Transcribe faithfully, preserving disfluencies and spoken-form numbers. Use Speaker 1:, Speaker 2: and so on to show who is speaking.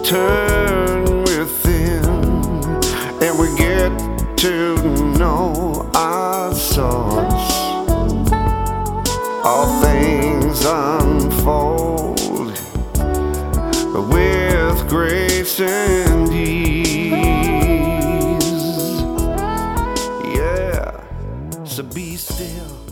Speaker 1: turn within, and we get to know our source. All things unfold with grace and ease. Yeah, so be still.